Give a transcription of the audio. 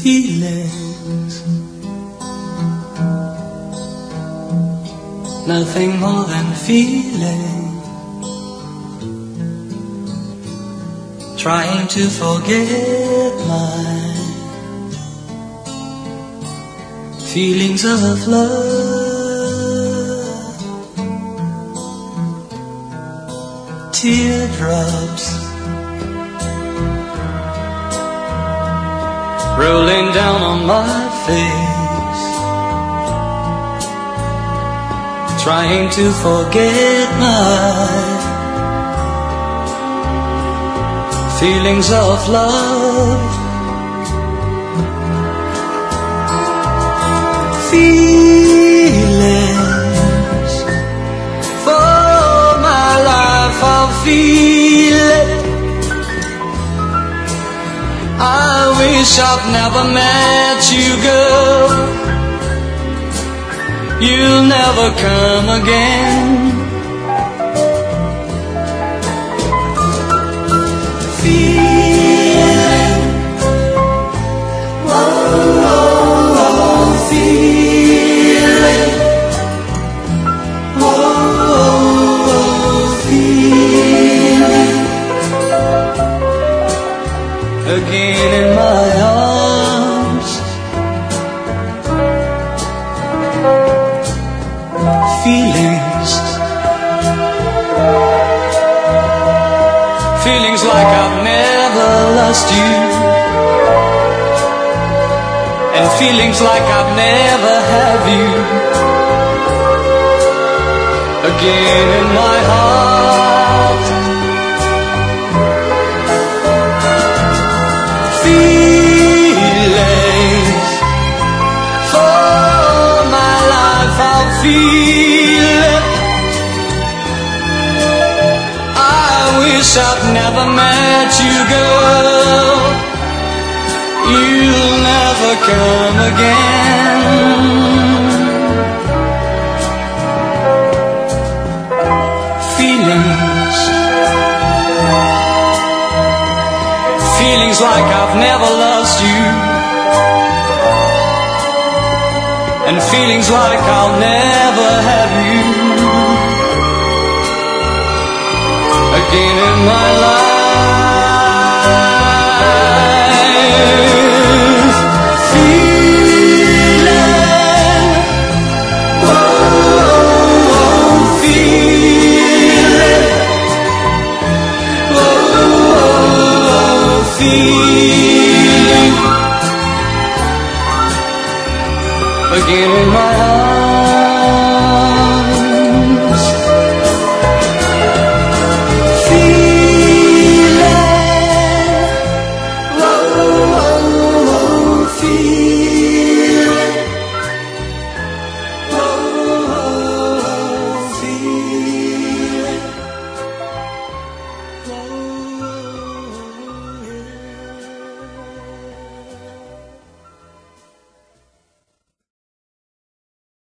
feelings, nothing more than feeling, trying to forget my feelings of love, teardrops rolling down on my face, trying to forget my feelings of love, feelings for my life. I'll feel it. I wish I'd never met you, girl. You'll never come again. Feeling, oh, oh, oh, feeling, oh, oh, oh, feeling. Again in my arms, feelings, feelings like I've never lost you, and feelings like I've never had you. Again in my heart, feelings for my life. I'll feel it. I wish I'd never met you, girl. You'll never come again. Feelings, feelings like I've never lost you, and feelings like I'll never have you again in my life. Feeling, oh, oh, feeling, oh, oh, feeling. Again in my heart.